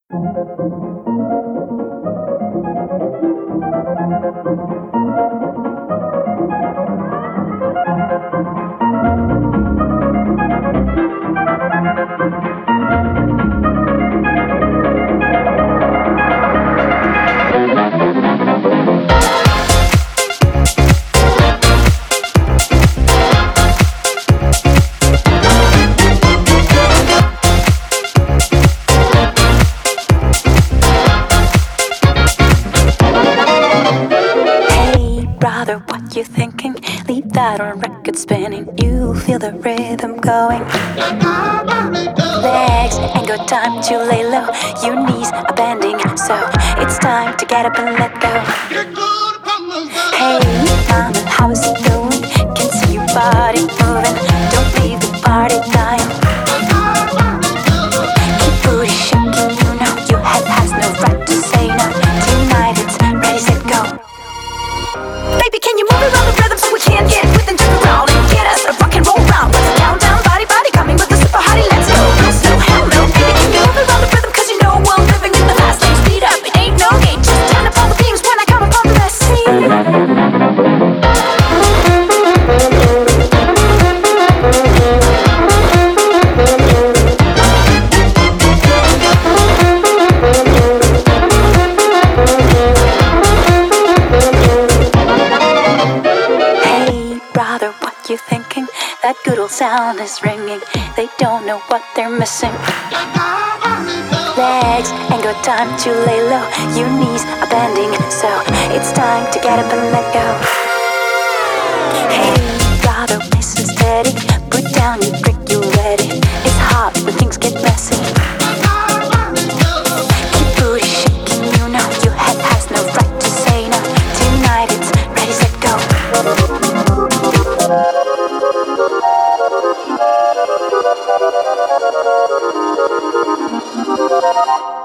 Brother, what you thinking? Leave that on record spinning. You feel the rhythm going. Legs ain't got time to lay low. Your knees are bending, so it's time to get up and let go. Hey, mama, how is it going? Can see your body moving. Don't leave the party dying. Keep booty shaking, you know your head has no right to say no. Tonight it's ready, set, go. Baby, can you move around the rhythm so we can get with and jump around and get us a rock and roll round? What's the countdown? Body, body coming with the super hottie. Let's go. No slow, hell no. Baby, can you move around the rhythm? Cause you know we're living in the fast lane. Speed up, it ain't no game. Just turn up all the beams when I come upon the best scene. Brother, what you thinking? That good old sound is ringing. They don't know what they're missing. Legs ain't got time to lay low. Your knees are bending, so it's time to get up and let go. Hey, brother, listen steady. Put down your drink, you ready. It's hot when things get messy. Keep booty shaking, you know your head has no right to say no. Tonight it's ready, set, go. Thank you.